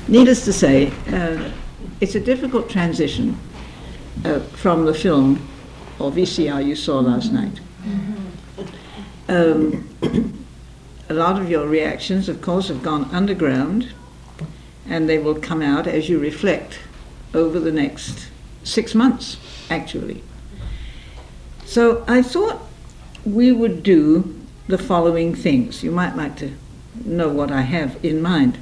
Needless to say, it's a difficult transition from the film or VCR you saw last night. A lot of your reactions, of course, have gone underground, and they will come out as you reflect over the next 6 months, actually. So I thought we would do the following things. You might like to know what I have in mind.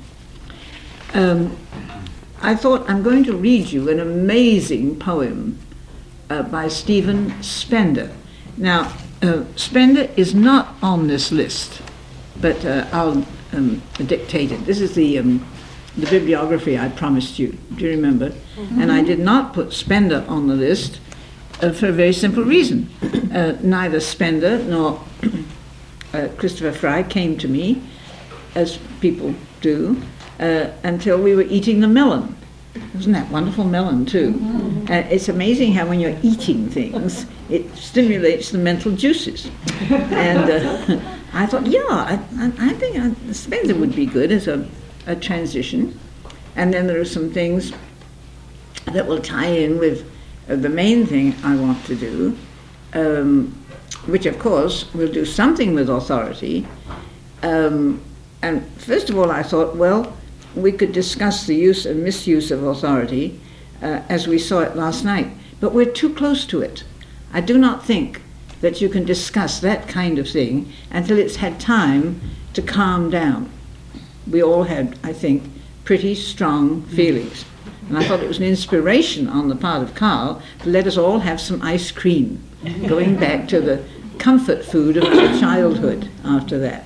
I thought I'm going to read you an amazing poem by Stephen Spender. Now, Spender is not on this list, but I'll dictate it. This is the bibliography I promised you. Do you remember? Mm-hmm. And I did not put Spender on the list for a very simple reason. Neither Spender nor Christopher Fry came to me, as people do, until we were eating the melon. Isn't that wonderful melon, too? Mm-hmm. It's amazing how when you're eating things, it stimulates the mental juices. And I thought, I think Spender would be good as a transition. And then there are some things that will tie in with the main thing I want to do, which, of course, will do something with authority. And first of all, I thought, well, we could discuss the use and misuse of authority as we saw it last night. But we're too close to it. I do not think that you can discuss that kind of thing until it's had time to calm down. We all had, I think, pretty strong feelings. And I thought it was an inspiration on the part of Carl to let us all have some ice cream, going back to the comfort food of our childhood after that.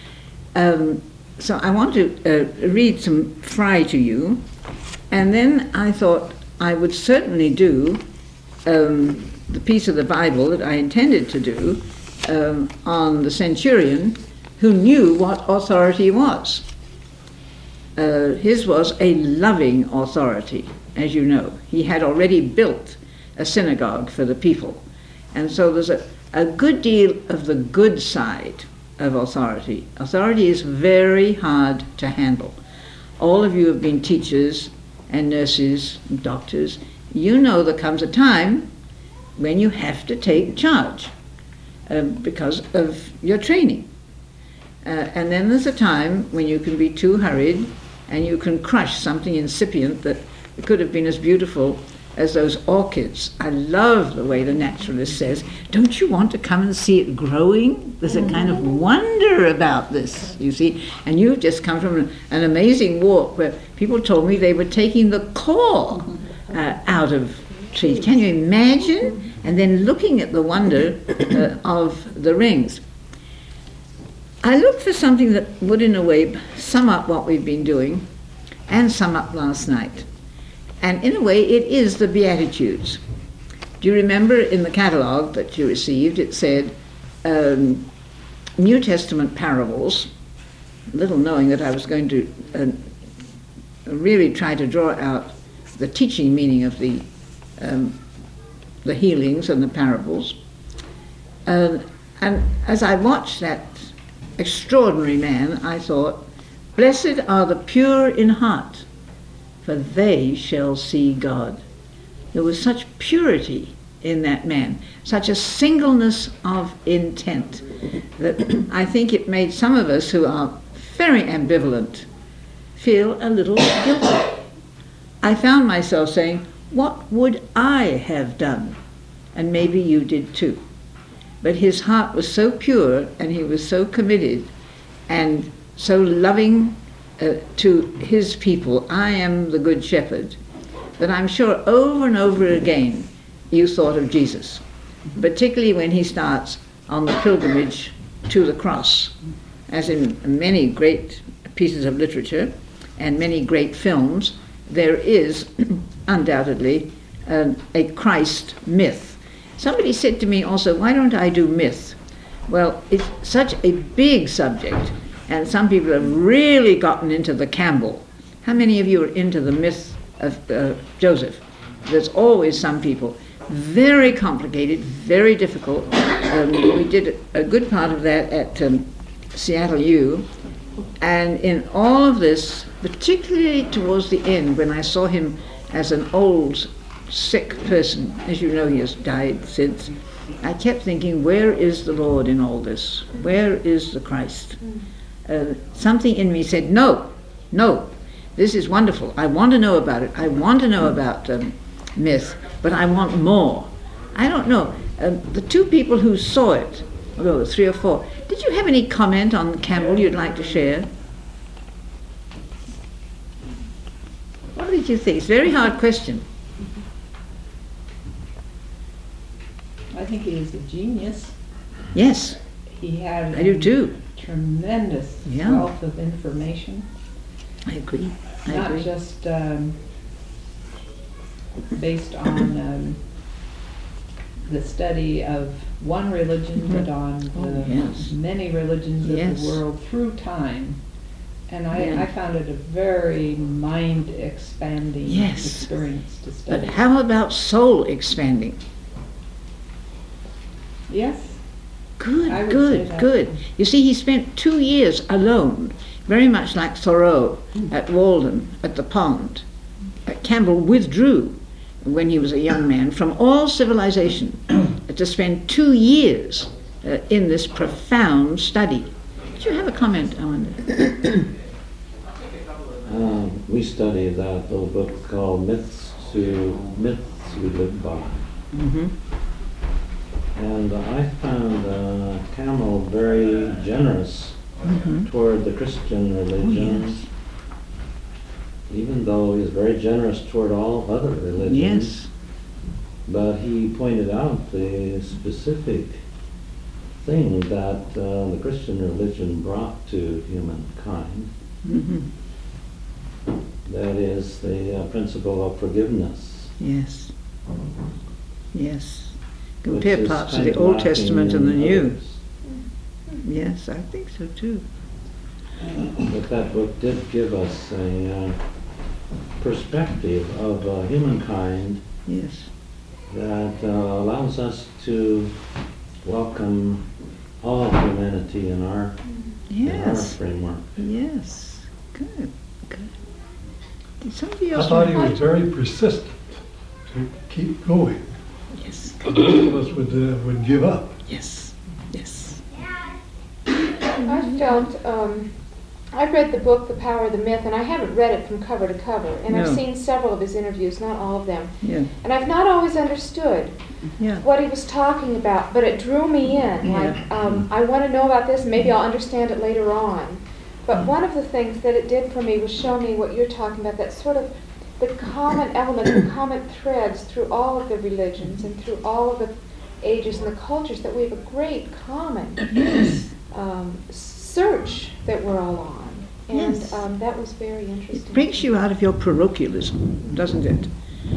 So I want to read some Fry to you, and then I thought I would certainly do the piece of the Bible that I intended to do on the centurion who knew what authority was. His was a loving authority, as you know. He had already built a synagogue for the people. And so there's a good deal of the good side of authority. Authority is very hard to handle. All of you have been teachers and nurses and doctors. You know there comes a time when you have to take charge because of your training. And then there's a time when you can be too hurried and you can crush something incipient that could have been as beautiful as those orchids. I love the way the naturalist says, don't you want to come and see it growing? There's a kind of wonder about this, you see. And you've just come from an amazing walk where people told me they were taking the core out of trees. Can you imagine? And then looking at the wonder of the rings. I looked for something that would, in a way, sum up what we've been doing and sum up last night. And in a way, it is the Beatitudes. Do you remember in the catalogue that you received, it said New Testament parables, little knowing that I was going to really try to draw out the teaching meaning of the healings and the parables. And as I watched that extraordinary man, I thought, blessed are the pure in heart, for they shall see God. There was such purity in that man, such a singleness of intent, that I think it made some of us who are very ambivalent feel a little guilty. I found myself saying, what would I have done? And maybe you did too. But his heart was so pure, and he was so committed and so loving to his people. I am the good shepherd, that I'm sure over and over again you thought of Jesus, particularly when he starts on the pilgrimage to the cross, as in many great pieces of literature and many great films. There is undoubtedly a Christ myth. Somebody said to me also, why don't I do myth? Well, it's such a big subject, and some people have really gotten into the Campbell. How many of you are into the myth of Joseph? There's always some people. Very complicated, very difficult. We did a good part of that at Seattle U, and in all of this, particularly towards the end, when I saw him as an old, sick person, as you know he has died since, I kept thinking, where is the Lord in all this? Where is the Christ? Something in me said, no, this is wonderful. I want to know about it. I want to know about myth, but I want more. I don't know. The two people who saw it, although 3 or 4, did you have any comment on Campbell you'd like to share? What did you think? It's a very hard question. I think he is a genius. Yes, He had I do too. tremendous Yeah. wealth of information, I agree. not just based on the study of one religion, but on the yes. many religions of Yes. the world through time. And Yeah. I found it a very mind-expanding Yes. experience to But study. how about soul expanding? Yes. Good, I would say good, that. good. You see, he spent 2 years alone, very much like Thoreau at Walden, at the pond. Campbell withdrew when he was a young man from all civilization to spend 2 years in this profound study. Did you have a comment, I wonder? We study that little book called Myths We Live By. Mm-hmm. And I found Campbell very generous toward the Christian religion, Yes. even though he was very generous toward all other religions. Yes. But he pointed out the specific thing that the Christian religion brought to humankind. Mm-hmm. That is the principle of forgiveness. Yes. Yes. which Compare is parts of kind the Old lacking Testament and the in New. others. Yes, I think so too. But that book did give us a perspective of humankind Yes. that allows us to welcome all humanity in our Yes. framework. Yes. Good. Good. Did somebody I else? thought he was very persistent to keep going. Yes. Most of us would give up. Yes. Yes. I felt, I've read the book, The Power of the Myth, and I haven't read it from cover to cover. And I've No. seen several of his interviews, not all of them. Yeah. And I've not always understood Yeah. what he was talking about, but it drew me in. Like, I want to know about this, maybe I'll understand it later on. But one of the things that it did for me was show me what you're talking about, that sort of the common elements, the common threads through all of the religions and through all of the ages and the cultures, that we have a great common search that we're all on. And Yes. that was very interesting. It brings you out of your parochialism, doesn't it?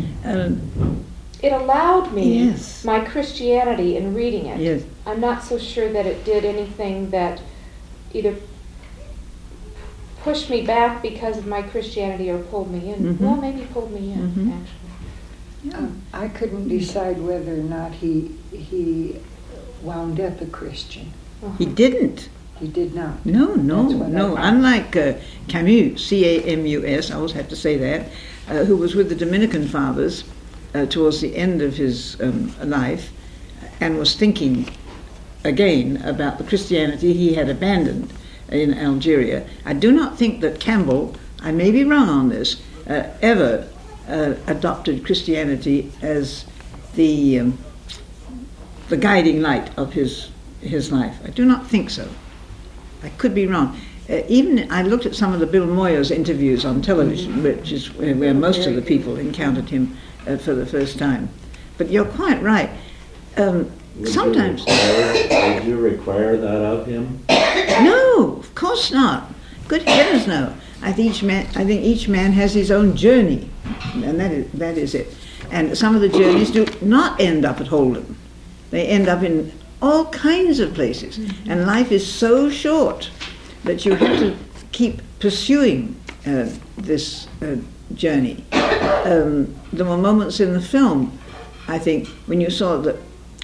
It allowed me Yes. my Christianity in reading it. Yes. I'm not so sure that it did anything that either pushed me back because of my Christianity or pulled me in. Mhm. Well, maybe pulled me in, Mhm. actually. I couldn't decide whether or not he wound up a Christian. He didn't. He did not. No, no, That's what I no. thought. Unlike Camus, C-A-M-U-S, I always have to say that, who was with the Dominican Fathers towards the end of his life and was thinking again about the Christianity he had abandoned in Algeria. I do not think that Campbell, I may be wrong on this, ever adopted Christianity as the guiding light of his life. I do not think so. I could be wrong. Even I looked at some of the Bill Moyers interviews on television, which is where most of the people encountered him for the first time. But you're quite right. Sometimes, Would you require that of him? no, of course not. Good heavens, no. I think each man has his own journey, and that is it. And some of the journeys do not end up at Holden. They end up in all kinds of places. And life is so short that you have to keep pursuing this journey. There were moments in the film, I think, when you saw that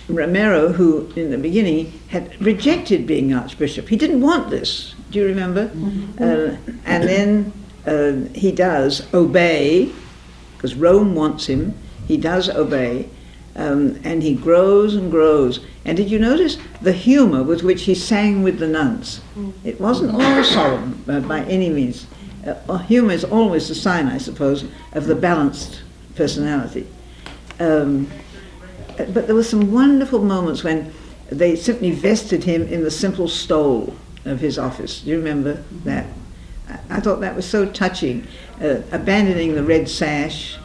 Romero, who in the beginning had rejected being archbishop. He didn't want this. Do you remember? And then he does obey, because Rome wants him. He does obey, and he grows and grows. And did you notice the humor with which he sang with the nuns? It wasn't all solemn by any means. Humor is always the sign, I suppose, of the balanced personality. But there were some wonderful moments when they simply vested him in the simple stole of his office. Do you remember that? I thought that was so touching, abandoning the red sash.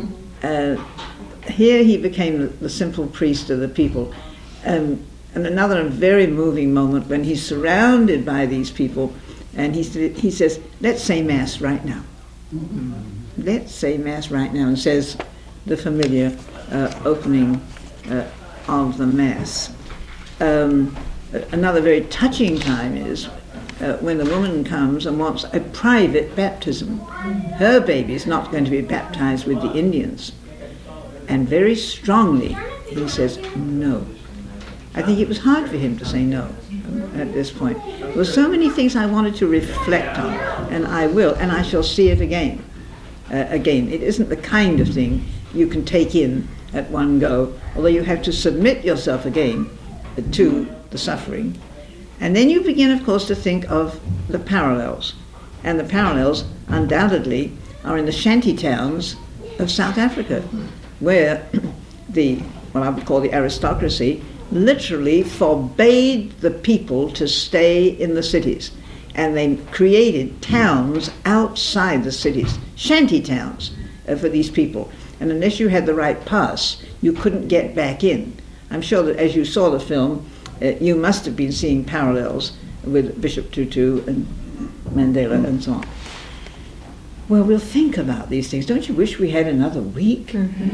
Here he became the simple priest of the people. And another very moving moment when he's surrounded by these people, and he says, let's say Mass right now. Let's say Mass right now, and says the familiar opening of the Mass. Another very touching time is when the woman comes and wants a private baptism. Her baby is not going to be baptized with the Indians. And very strongly he says no. I think it was hard for him to say no at this point. There were so many things I wanted to reflect on, and I will, and I shall see it again. It isn't the kind of thing you can take in at one go, although you have to submit yourself again to the suffering. And then you begin, of course, to think of the parallels. And the parallels, undoubtedly, are in the shanty towns of South Africa, where what I would call the aristocracy, literally forbade the people to stay in the cities. And they created towns outside the cities, shanty towns, for these people. And unless you had the right pass, you couldn't get back in. I'm sure that as you saw the film, you must have been seeing parallels with Bishop Tutu and Mandela and so on. Well, we'll think about these things. Don't you wish we had another week?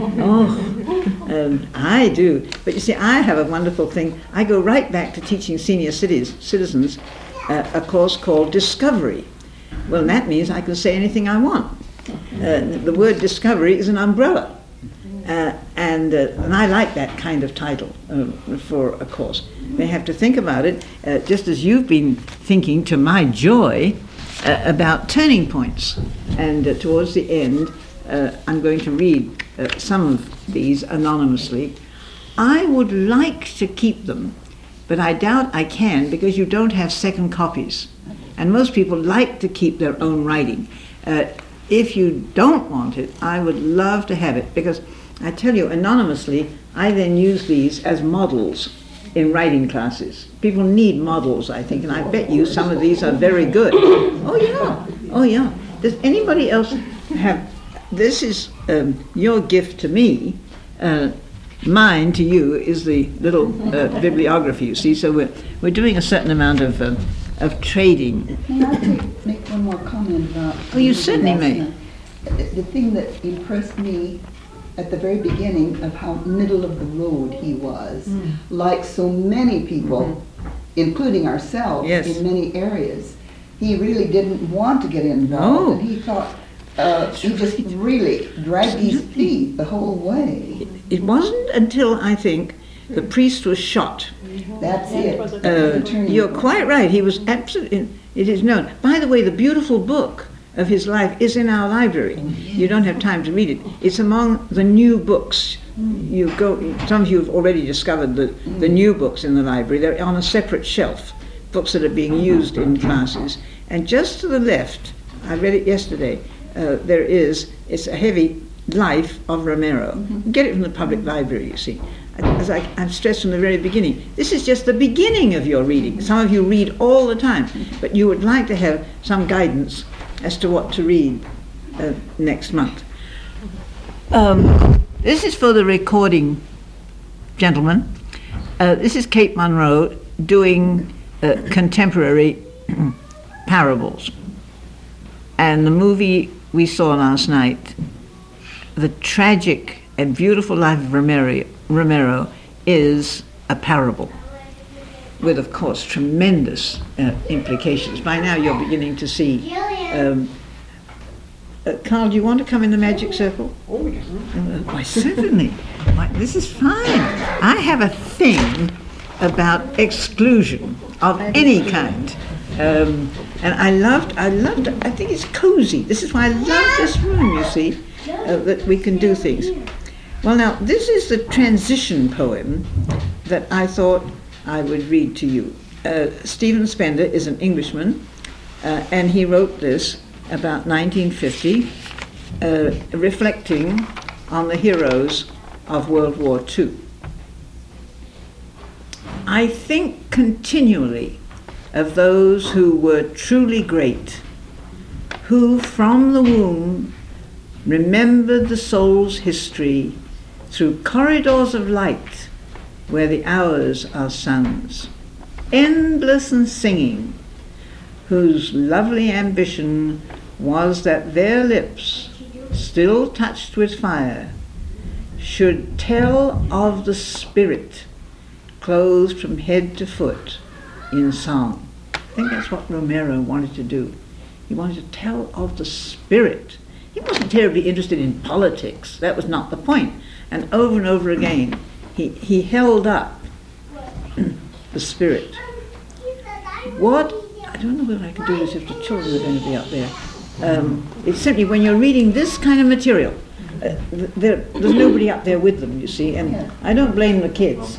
I do. But you see, I have a wonderful thing. I go right back to teaching senior citizens a course called Discovery. Well, that means I can say anything I want. The word discovery is an umbrella. And I like that kind of title for a course. They have to think about it, just as you've been thinking, to my joy, about turning points. And towards the end, I'm going to read some of these anonymously. I would like to keep them, but I doubt I can, because you don't have second copies. And most people like to keep their own writing. If you don't want it, I would love to have it, because I tell you, anonymously, I then use these as models in writing classes. People need models, I think, and I bet you some of these are very good. Oh yeah. Does anybody else have, this is your gift to me, mine to you is the little bibliography, you see, so we're doing a certain amount of trading. May I make one more comment about... Oh, you certainly may. The thing that impressed me at the very beginning of how middle of the road he was, like so many people, including ourselves, in many areas. He really didn't want to get involved, and he thought, he just really dragged his feet the whole way. It wasn't until, I think, the priest was shot. That's it. You're quite right. He was absolutely, it is known. By the way, the beautiful book of his life is in our library. You don't have time to read it. It's among the new books. You go. Some of you have already discovered the new books in the library. They're on a separate shelf, books that are being used in classes. And just to the left, I read it yesterday, it's a heavy life of Romero. Get it from the public library, you see. As I've stressed from the very beginning, this is just the beginning of your reading. Some of you read all the time, but you would like to have some guidance as to what to read next month. This is for the recording, gentlemen. This is Kate Monroe doing contemporary parables. And the movie we saw last night, The Tragic and Beautiful Life of Romero, is a parable with, of course, tremendous implications. By now you're beginning to see... Carl, do you want to come in the magic circle? Oh, yes. Why, certainly. Why, this is fine. I have a thing about exclusion of any kind. And I think it's cozy. This is why I love this room, you see, that we can do things. Well, now, this is the transition poem that I thought I would read to you. Stephen Spender is an Englishman, and he wrote this about 1950, reflecting on the heroes of World War II. I think continually of those who were truly great, who from the womb remembered the soul's history through corridors of light where the hours are suns, endless and singing, whose lovely ambition was that their lips, still touched with fire, should tell of the spirit clothed from head to foot in song. I think that's what Romero wanted to do. He wanted to tell of the spirit. He wasn't terribly interested in politics. That was not the point. And over again, he held up the spirit. I don't know whether I can do this if the children are going to be up there. It's simply when you're reading this kind of material, there's nobody up there with them, you see, and I don't blame the kids.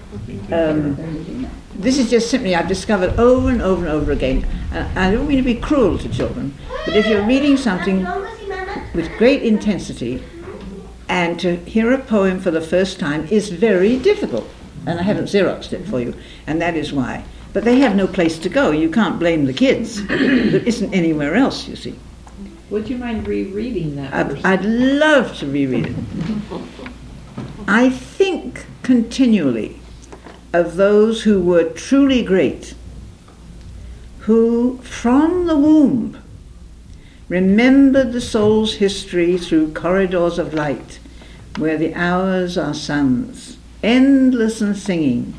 This is just simply I've discovered over and over again. I don't mean to be cruel to children, but if you're reading something with great intensity, and to hear a poem for the first time is very difficult. And I haven't Xeroxed it for you, and that is why. But they have no place to go. You can't blame the kids. There isn't anywhere else, you see. Would you mind rereading that? I'd love to reread it. I think continually of those who were truly great, who from the womb remembered the soul's history through corridors of light, where the hours are suns, endless and singing,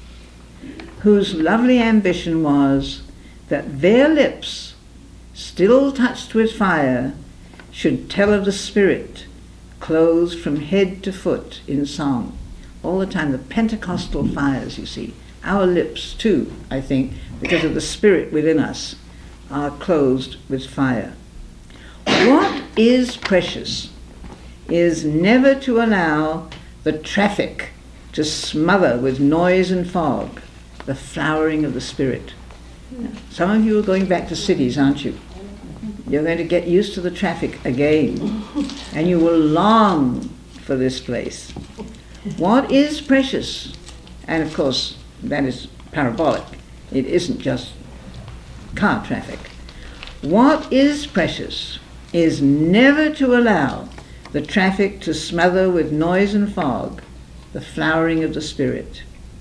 whose lovely ambition was that their lips, still touched with fire, should tell of the spirit, clothed from head to foot in song. All the time, the Pentecostal fires, you see. Our lips, too, I think, because of the spirit within us, are clothed with fire. What is precious is never to allow the traffic to smother with noise and fog the flowering of the spirit. Some of you are going back to cities, aren't you? You're going to get used to the traffic again, and you will long for this place. What is precious? And of course, that is parabolic. It isn't just car traffic. What is precious is never to allow the traffic to smother with noise and fog the flowering of the spirit.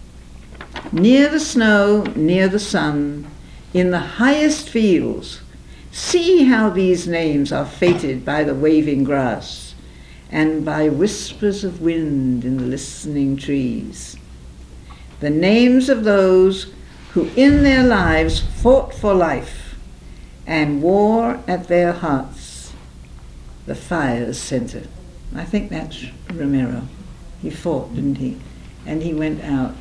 Near the snow, near the sun, in the highest fields, see how these names are fated by the waving grass and by whispers of wind in the listening trees. The names of those who in their lives fought for life and wore at their hearts the fire's center. I think that's Romero. He fought, didn't he? And he went out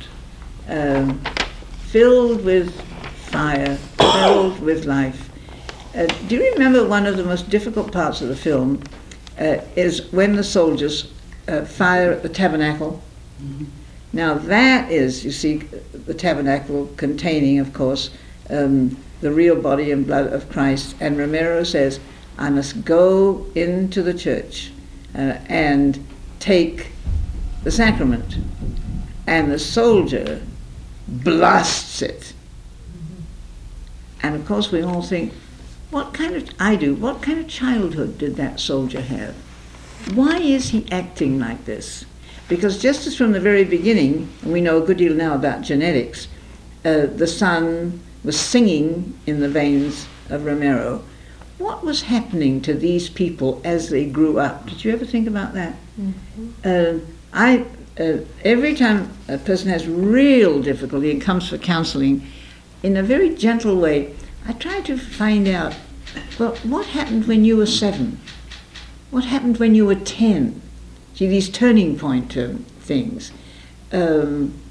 filled with fire, filled with life. Do you remember one of the most difficult parts of the film is when the soldiers fire at the tabernacle? Mm-hmm. Now that is, you see, the tabernacle containing, of course, the real body and blood of Christ. And Romero says, I must go into the church and take the sacrament. And the soldier blasts it. And of course we all think, what kind of childhood did that soldier have? Why is he acting like this? Because just as from the very beginning, and we know a good deal now about genetics, the son was singing in the veins of Romero. What was happening to these people as they grew up? Did you ever think about that? Mm-hmm. Every time a person has real difficulty and comes for counseling, in a very gentle way, I try to find out, well, what happened when you were 7? What happened when you were 10? See, these turning point things.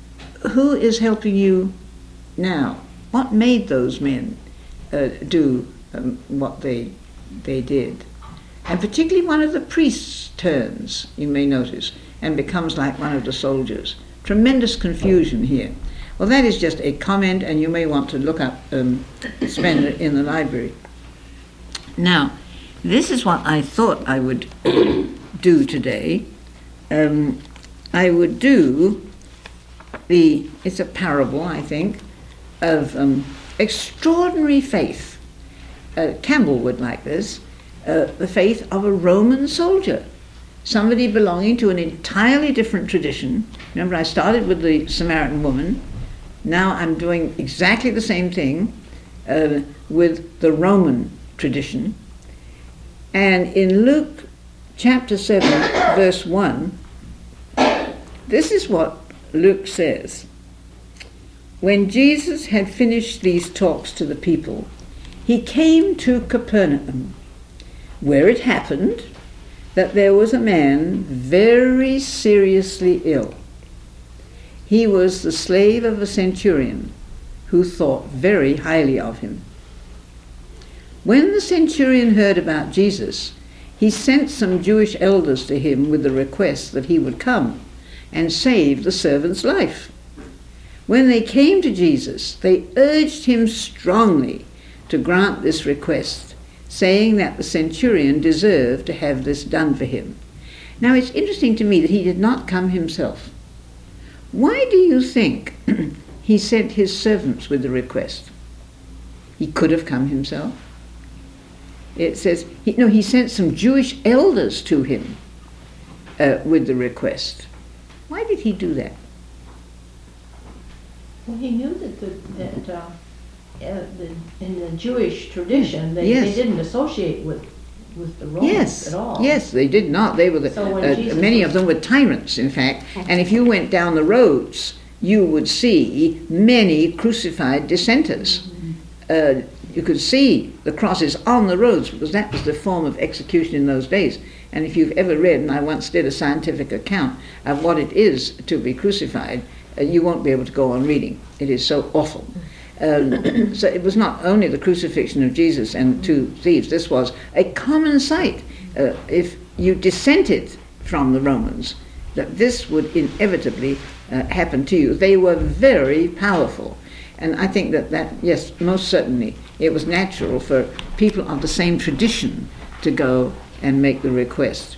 who is helping you now? What made those men do what they did? And particularly one of the priests turns, you may notice, and becomes like one of the soldiers. Tremendous confusion here. Well, that is just a comment, and you may want to look up Spender in the library. Now, this is what I thought I would do today. I would do it's a parable, I think, of extraordinary faith. Campbell would like this. The faith of a Roman soldier, somebody belonging to an entirely different tradition. Remember, I started with the Samaritan woman. Now I'm doing exactly the same thing with the Roman tradition. And in Luke chapter 7, verse 1, this is what Luke says. When Jesus had finished these talks to the people, he came to Capernaum, where it happened that there was a man very seriously ill. He was the slave of a centurion who thought very highly of him. When the centurion heard about Jesus, he sent some Jewish elders to him with the request that he would come and save the servant's life. When they came to Jesus, they urged him strongly to grant this request, saying that the centurion deserved to have this done for him. Now, it's interesting to me that he did not come himself. Why do you think he sent his servants with the request? He could have come himself. It says, he sent some Jewish elders to him with the request. Why did he do that? Well, he knew that in the Jewish tradition, they Yes. didn't associate with the Romans at all. Yes, they did not. They were So when Jesus many was- of them were tyrants, in fact. And if you went down the roads, you would see many crucified dissenters. You could see the crosses on the roads because that was the form of execution in those days. And if you've ever read, and I once did a scientific account of what it is to be crucified, you won't be able to go on reading. It is so awful. So it was not only the crucifixion of Jesus and two thieves. This was a common sight. If you dissented from the Romans, that this would inevitably happen to you. They were very powerful. And I think that, yes, most certainly, it was natural for people of the same tradition to go and make the request.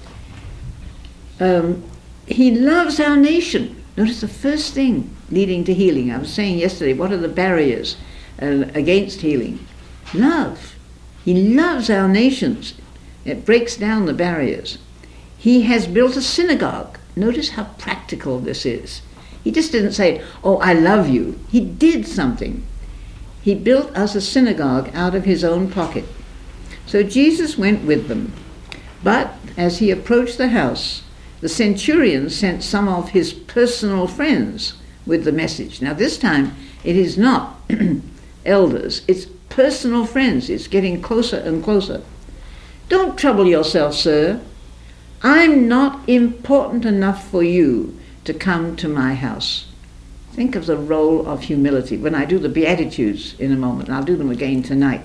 He loves our nation. Notice the first thing leading to healing. I was saying yesterday, what are the barriers against healing? Love. He loves our nations. It breaks down the barriers. He has built a synagogue. Notice how practical this is. He just didn't say, oh, I love you. He did something. He built us a synagogue out of his own pocket. So Jesus went with them. But as he approached the house, the centurion sent some of his personal friends with the message. Now this time, it is not elders, it's personal friends. It's getting closer and closer. Don't trouble yourself, sir. I'm not important enough for you to come to my house. Think of the role of humility. When I do the Beatitudes in a moment, and I'll do them again tonight,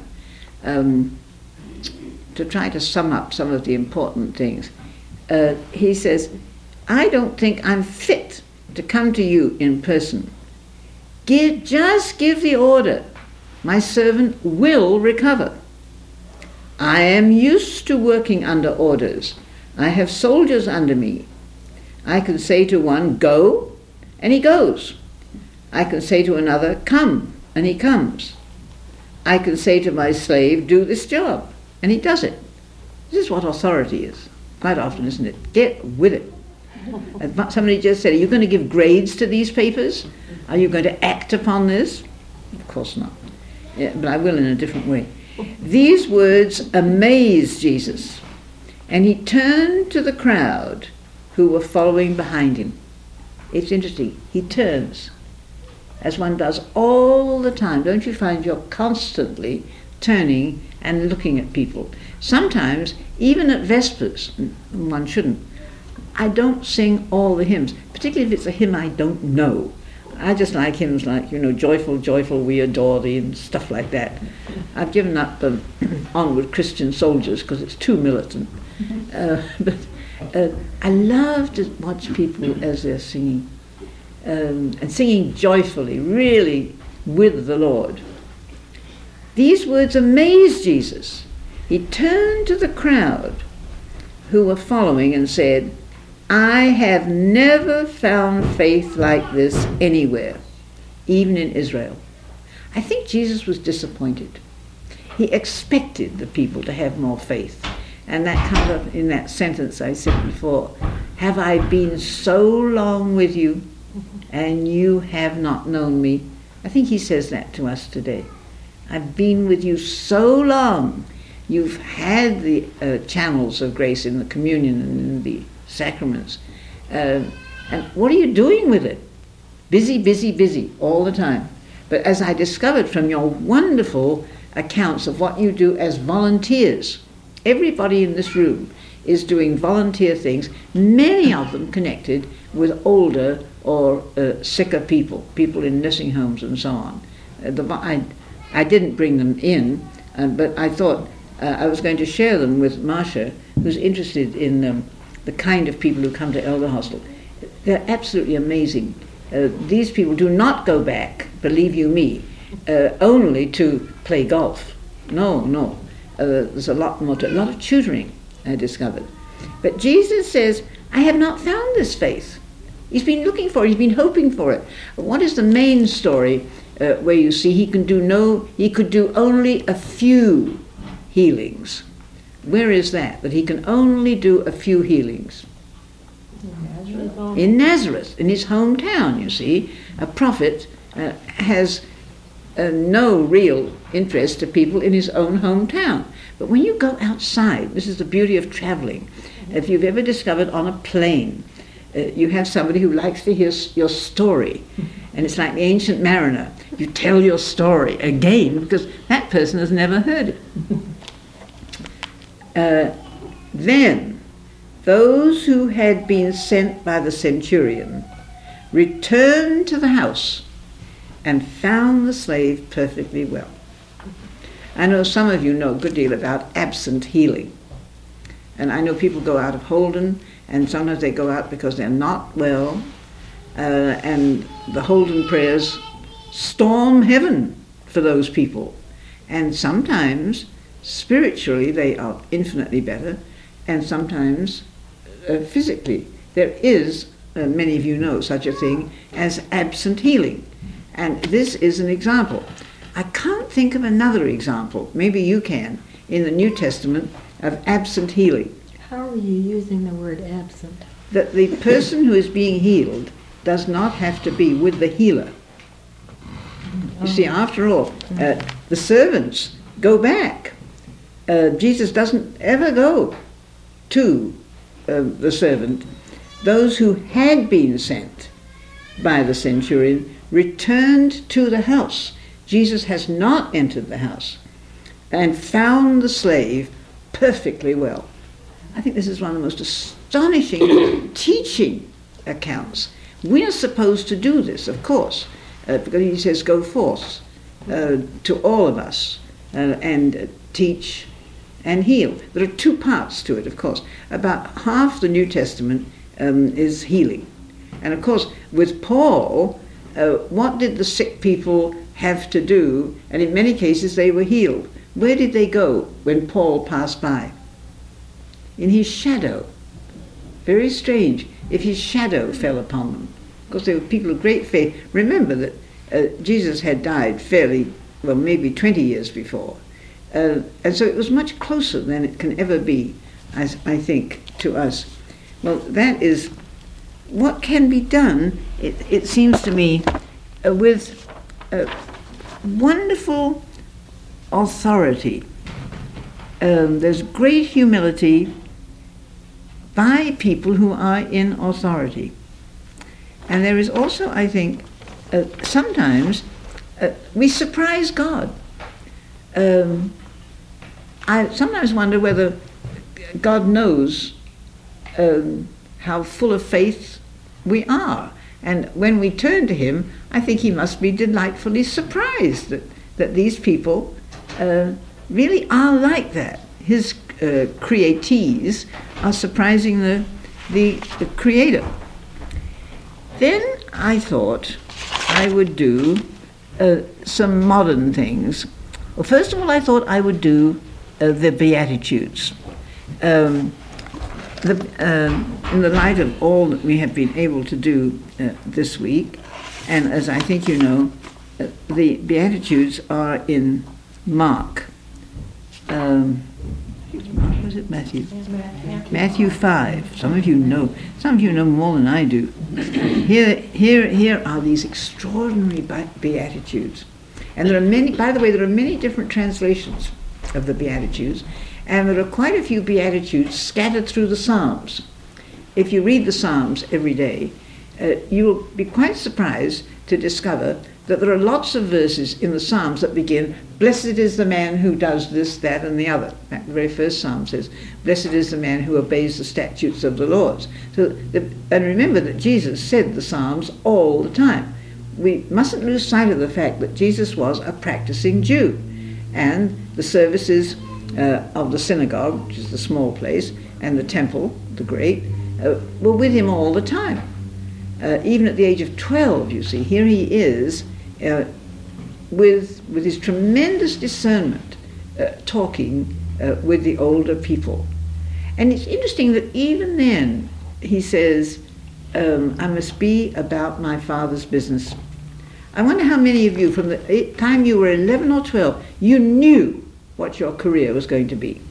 to try to sum up some of the important things. He says, I don't think I'm fit to come to you in person. Just give the order. My servant will recover. I am used to working under orders. I have soldiers under me. I can say to one, go, and he goes. I can say to another, come, and he comes. I can say to my slave, do this job, and he does it. This is what authority is, quite often, isn't it? Get with it. Somebody just said, are you going to give grades to these papers? Are you going to act upon this? Of course not. Yeah, but I will in a different way. These words amazed Jesus, and he turned to the crowd who were following behind him. It's interesting. He turns, as one does all the time. Don't you find you're constantly turning and looking at people? Sometimes, even at Vespers, one shouldn't. I don't sing all the hymns, particularly if it's a hymn I don't know. I just like hymns like, joyful, joyful, we adore thee, and stuff like that. I've given up Onward Christian Soldiers because it's too militant. But I love to watch people as they're singing, and singing joyfully, really with the Lord. These words amazed Jesus. He turned to the crowd who were following and said, I have never found faith like this anywhere, even in Israel. I think Jesus was disappointed. He expected the people to have more faith. And that comes up in that sentence I said before. Have I been so long with you, and you have not known me? I think he says that to us today. I've been with you so long. You've had the channels of grace in the communion and in the sacraments. And what are you doing with it? Busy, busy, busy all the time. But as I discovered from your wonderful accounts of what you do as volunteers, everybody in this room is doing volunteer things, many of them connected with older or sicker people in nursing homes and so on. I didn't bring them in, but I thought I was going to share them with Marcia, who's interested in the kind of people who come to Elder Hostel. They're absolutely amazing. These people do not go back, believe you me, only to play golf. No. There's a lot more to it. A lot of tutoring, I discovered. But Jesus says, I have not found this faith. He's been looking for it. He's been hoping for it. What is the main story where you see he could do only a few healings? Where is that he can only do a few healings? In Nazareth, in his hometown, you see. A prophet has no real interest to people in his own hometown. But when you go outside, this is the beauty of traveling. If you've ever discovered on a plane, you have somebody who likes to hear your story. And it's like the ancient mariner. You tell your story again because that person has never heard it. Then those who had been sent by the centurion returned to the house and found the slave perfectly well. I know some of you know a good deal about absent healing. And I know people go out of Holden, and sometimes they go out because they're not well, and the Holden prayers storm heaven for those people. And sometimes, spiritually, they are infinitely better, and sometimes physically. There is, many of you know, such a thing as absent healing. And this is an example. I can't think of another example, maybe you can, in the New Testament of absent healing. How are you using the word absent? That the person who is being healed does not have to be with the healer. You see, after all, the servants go back. Jesus doesn't ever go to the servant. Those who had been sent by the centurion returned to the house. Jesus has not entered the house and found the slave perfectly well. I think this is one of the most astonishing teaching accounts. We are supposed to do this, of course, because he says, go forth to all of us and teach and heal. There are two parts to it, of course. About half the New Testament is healing. And of course, with Paul, what did the sick people have to do? And in many cases, they were healed. Where did they go when Paul passed by? In his shadow. Very strange if his shadow fell upon them. Because they were people of great faith. Remember that Jesus had died fairly, well, maybe 20 years before. And so it was much closer than it can ever be, as I think, to us. Well, that is what can be done, it seems to me, with wonderful authority. There's great humility by people who are in authority. And there is also, I think, sometimes we surprise God. I sometimes wonder whether God knows how full of faith we are. And when we turn to him, I think he must be delightfully surprised that these people really are like that. His createes are surprising the creator. Then I thought I would do some modern things. Well, first of all, I thought I would do the Beatitudes. In the light of all that we have been able to do this week, and as I think you know, the Beatitudes are in Mark. Was it Matthew? Matthew 5. Some of you know more than I do. Here are these extraordinary Beatitudes. And there are many, by the way, there are many different translations of the Beatitudes, and there are quite a few Beatitudes scattered through the Psalms. If you read the Psalms every day, you will be quite surprised to discover that there are lots of verses in the Psalms that begin, "Blessed is the man who does this, that, and the other." In fact, the very first Psalm says, "Blessed is the man who obeys the statutes of the Lord." And remember that Jesus said the Psalms all the time. We mustn't lose sight of the fact that Jesus was a practicing Jew, and the services of the synagogue, which is the small place, and the temple, the great, were with him all the time. Even at the age of 12, you see, here he is with his tremendous discernment, talking with the older people. And it's interesting that even then he says, I must be about my Father's business. I wonder how many of you, from the time you were 11 or 12, you knew what your career was going to be.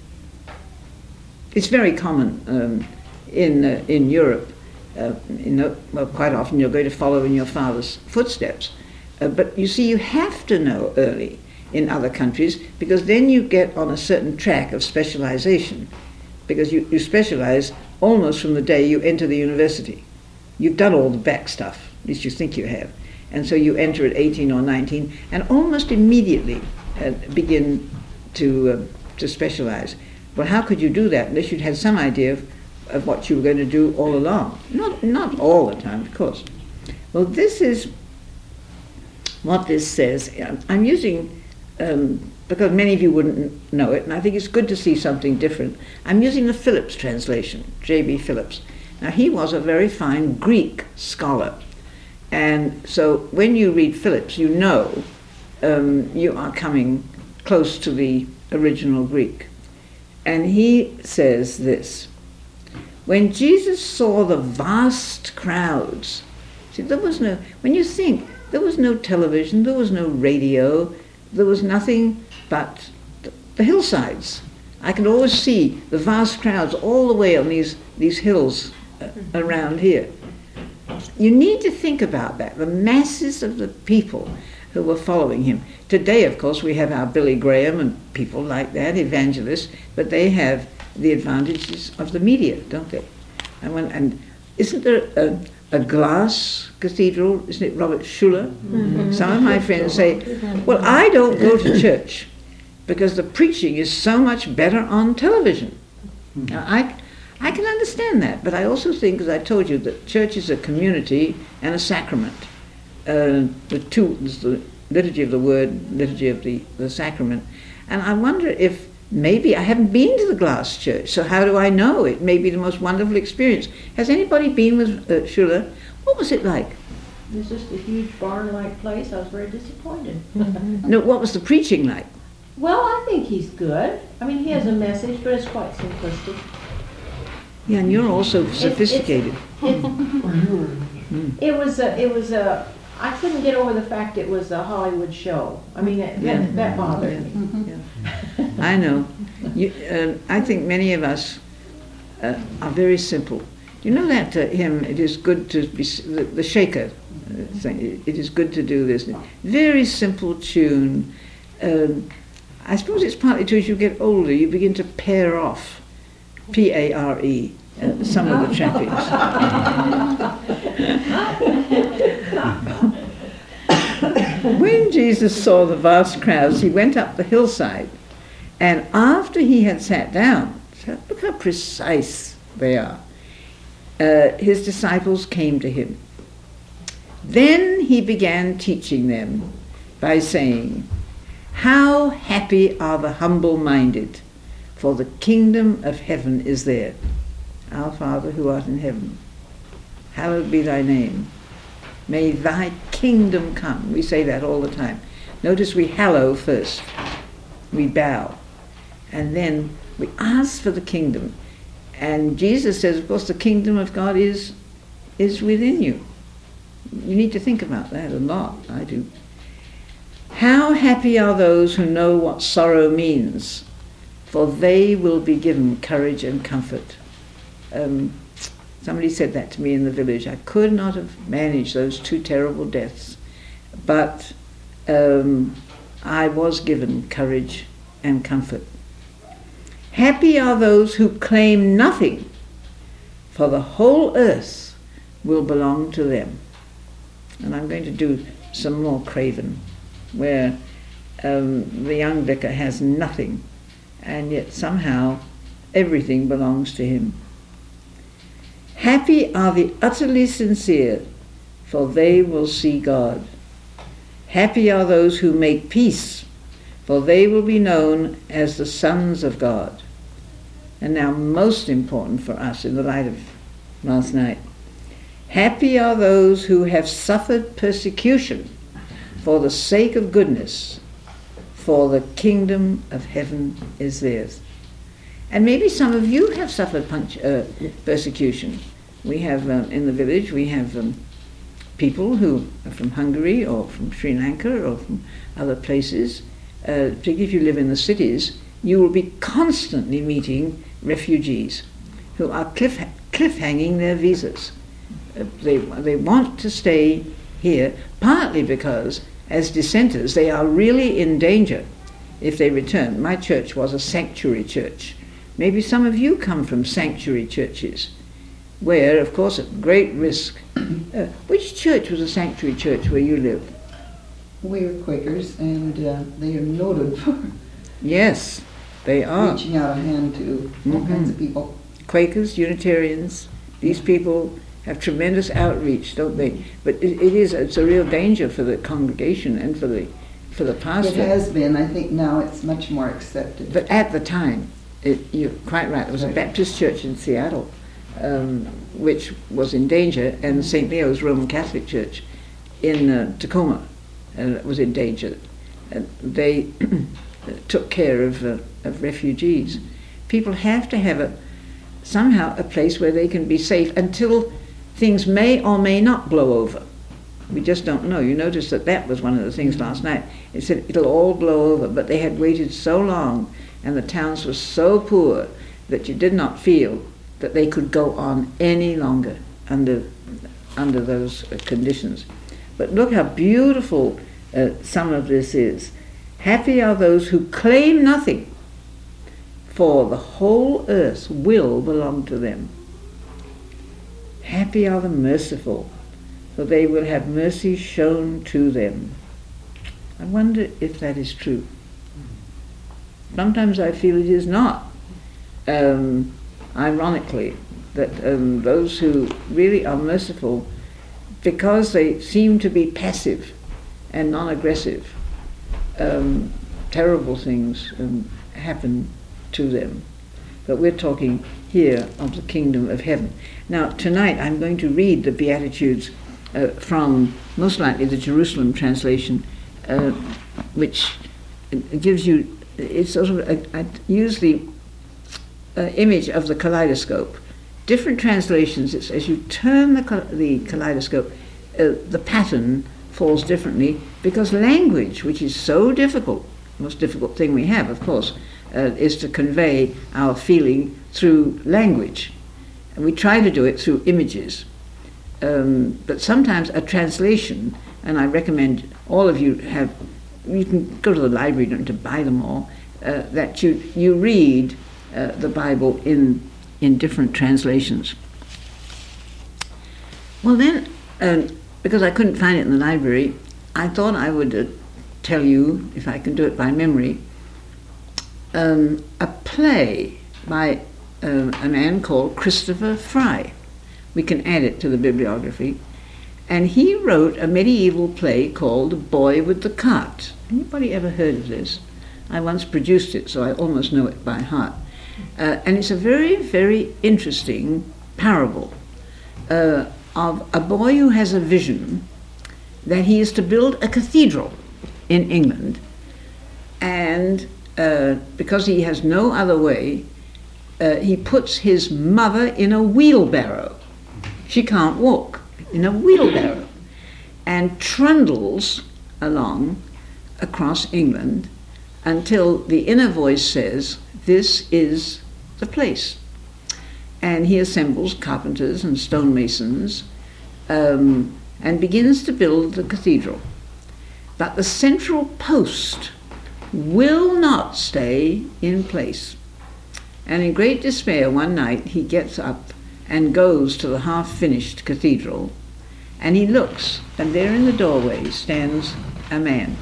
It's very common in Europe. Well, quite often you're going to follow in your father's footsteps. But you see, you have to know early in other countries, because then you get on a certain track of specialization, because you specialize almost from the day you enter the university. You've done all the back stuff, at least you think you have. And so you enter at 18 or 19 and almost immediately begin to specialize. Well, how could you do that unless you'd had some idea of what you were going to do all along? Not all the time, of course. Well, this is what this says. I'm using, because many of you wouldn't know it, and I think it's good to see something different, I'm using the Phillips translation, J.B. Phillips. Now, he was a very fine Greek scholar. And so when you read Phillips, you know you are coming close to the original Greek. And he says this: when Jesus saw the vast crowds, see, when you think, there was no television, there was no radio, there was nothing but the hillsides. I can always see the vast crowds all the way on these hills around here. You need to think about that, the masses of the people who were following him. Today, of course, we have our Billy Graham and people like that, evangelists, but they have the advantages of the media, don't they? And isn't there a glass cathedral? Isn't it Robert Schuller? Mm-hmm. Some of my friends say, well, I don't go to church because the preaching is so much better on television. Mm-hmm. Now, I can understand that, but I also think, as I told you, that church is a community and a sacrament. The two, the liturgy of the word, liturgy of the sacrament. And I wonder if maybe I haven't been to the glass church, so how do I know? It may be the most wonderful experience. Has anybody been with Schuller? What was it like? It was just a huge barn-like place. I was very disappointed. No, what was the preaching like? Well, I think he's good. I mean, he has a message, but it's quite simplistic. Yeah, and you're also sophisticated. It was a. I couldn't get over the fact it was a Hollywood show. I mean, that bothered me. Yeah. I know. I think many of us are very simple. Do you know that hymn, it is good to be, the Shaker thing, it is good to do this. Very simple tune. I suppose it's partly too, as you get older, you begin to pare off, P-A-R-E, some of the trappings. When Jesus saw the vast crowds, he went up the hillside, and after he had sat down, look how precise they are, his disciples came to him. Then he began teaching them by saying, "How happy are the humble-minded, for the kingdom of heaven is there. Our Father who art in heaven, hallowed be thy name. May thy kingdom come." We say that all the time. Notice we hallow first. We bow. And then we ask for the kingdom. And Jesus says, of course, the kingdom of God is within you. You need to think about that a lot. I do. "How happy are those who know what sorrow means, for they will be given courage and comfort." Somebody said that to me in the village. I could not have managed those 2 terrible deaths, but I was given courage and comfort. "Happy are those who claim nothing, for the whole earth will belong to them." And I'm going to do some more Craven, where the young vicar has nothing, and yet somehow everything belongs to him. "Happy are the utterly sincere, for they will see God. Happy are those who make peace, for they will be known as the sons of God." And now, most important for us in the light of last night, "Happy are those who have suffered persecution for the sake of goodness, for the kingdom of heaven is theirs." And maybe some of you have suffered persecution. We have, in the village, we have people who are from Hungary or from Sri Lanka or from other places. Particularly if you live in the cities, you will be constantly meeting refugees who are cliff-hanging their visas. They want to stay here, partly because, as dissenters, they are really in danger if they return. My church was a sanctuary church. Maybe some of you come from sanctuary churches, where, of course, at great risk. Which church was a sanctuary church where you lived? We are Quakers, and they are noted for Yes, they are. reaching out a hand to all kinds of people. Quakers, Unitarians, these people have tremendous outreach, don't they? But it's a real danger for the congregation and for the pastor. It has been. I think now it's much more accepted. But at the time, you're quite right. There was a Baptist church in Seattle, which was in danger, and St. Leo's Roman Catholic Church in Tacoma was in danger. They took care of refugees. People have to have somehow a place where they can be safe until things may or may not blow over. We just don't know. You notice that was one of the things last night. It said it'll all blow over, but they had waited so long and the towns were so poor that you did not feel that they could go on any longer under those conditions. But look how beautiful some of this is. "Happy are those who claim nothing, for the whole earth will belong to them. Happy are the merciful, for they will have mercy shown to them." I wonder if that is true. Sometimes I feel it is not. Ironically, that those who really are merciful, because they seem to be passive and non-aggressive, terrible things happen to them. But we're talking here of the kingdom of heaven. Now, tonight I'm going to read the Beatitudes from, most likely, the Jerusalem translation, which gives you, it's sort of use the image of the kaleidoscope. Different translations, it's as you turn the kaleidoscope, the pattern falls differently, because language, which is so difficult, most difficult thing we have, of course, is to convey our feeling through language. And we try to do it through images. But sometimes a translation, and I recommend all of you you can go to the library, you don't have to buy them all, that you read the Bible in different translations. Well then, because I couldn't find it in the library, I thought I would tell you, if I can do it by memory, a play by a man called Christopher Fry. We can add it to the bibliography. And he wrote a medieval play called The Boy with the Cart. Anybody ever heard of this? I once produced it, so I almost know it by heart. And it's a very, very interesting parable of a boy who has a vision that he is to build a cathedral in England. And because he has no other way, he puts his mother in a wheelbarrow. She can't walk. In a wheelbarrow, and trundles along across England until the inner voice says, this is the place. And he assembles carpenters and stonemasons and begins to build the cathedral. But the central post will not stay in place. And in great despair, one night he gets up and goes to the half-finished cathedral. And he looks, and there in the doorway stands a man.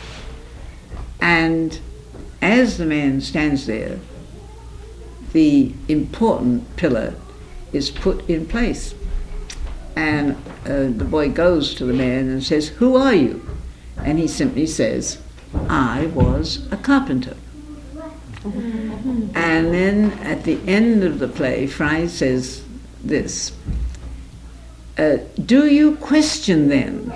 And as the man stands there, the important pillar is put in place. And the boy goes to the man and says, who are you? And he simply says, I was a carpenter. And then at the end of the play, Fry says this, do you question then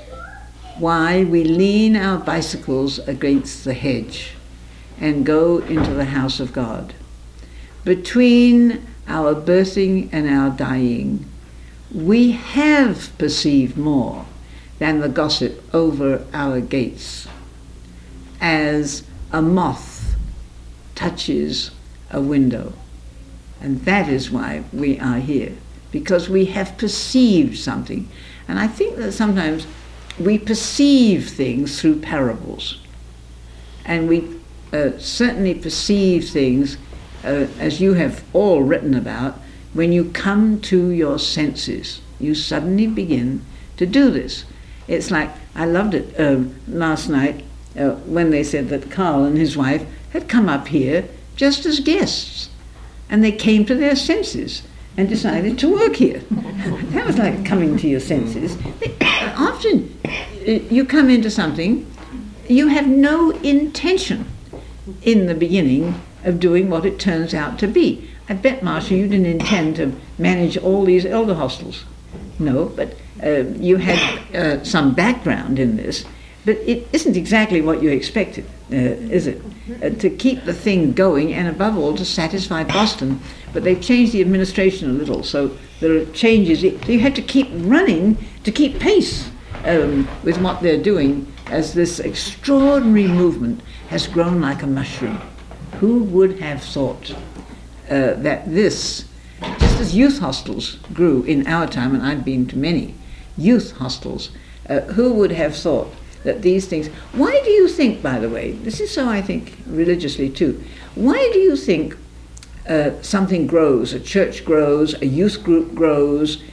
why we lean our bicycles against the hedge and go into the house of God? Between our birthing and our dying, we have perceived more than the gossip over our gates, as a moth touches a window. And that is why we are here, because we have perceived something. And I think that sometimes we perceive things through parables. And we certainly perceive things, as you have all written about, when you come to your senses. You suddenly begin to do this. It's like, I loved it last night when they said that Carl and his wife had come up here just as guests. And they came to their senses and decided to work here. That was like coming to your senses. Often you come into something, you have no intention in the beginning of doing what it turns out to be. I bet, Marcia, you didn't intend to manage all these elder hostels. No, but you had some background in this. But it isn't exactly what you expected, is it? To keep the thing going, and above all, to satisfy Boston. But they've changed the administration a little, so there are changes. You had to keep running to keep pace with what they're doing, as this extraordinary movement has grown like a mushroom. Who would have thought that this, just as youth hostels grew in our time, and I've been to many youth hostels, who would have thought that these things... Why do you think, by the way, this is so I think religiously too, why do you think something grows, a church grows, a youth group grows?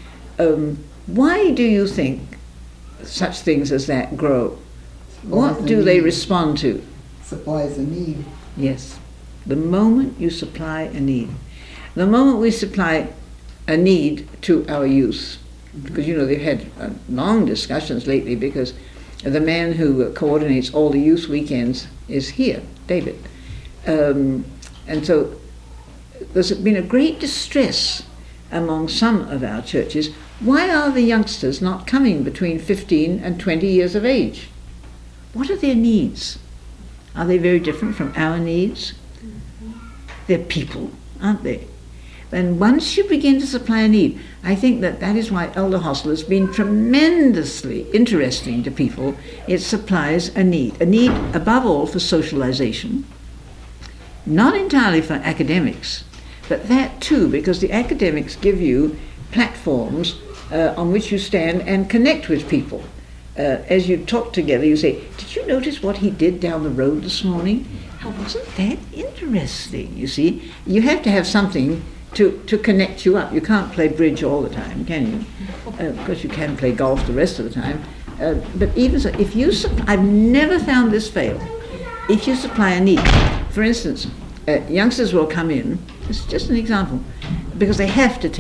Why do you think such things as that grow? What do they respond to? Supplies a need. Yes. The moment you supply a need. The moment we supply a need to our youth, because, you know, they've had long discussions lately, because the man who coordinates all the youth weekends is here, David. And so there's been a great distress among some of our churches. Why are the youngsters not coming between 15 and 20 years of age? What are their needs? Are they very different from our needs? They're people, aren't they? Then once you begin to supply a need, I think that is why Elder Hostel has been tremendously interesting to people. It supplies a need above all for socialization, not entirely for academics, but that too, because the academics give you platforms on which you stand and connect with people. As you talk together, you say, did you notice what he did down the road this morning? How wasn't that interesting, you see? You have to have something to connect you up. You can't play bridge all the time, can you? Of course you can play golf the rest of the time. But even so, if you I've never found this fail. If you supply a need, for instance, youngsters will come in, it's just an example, because they have to take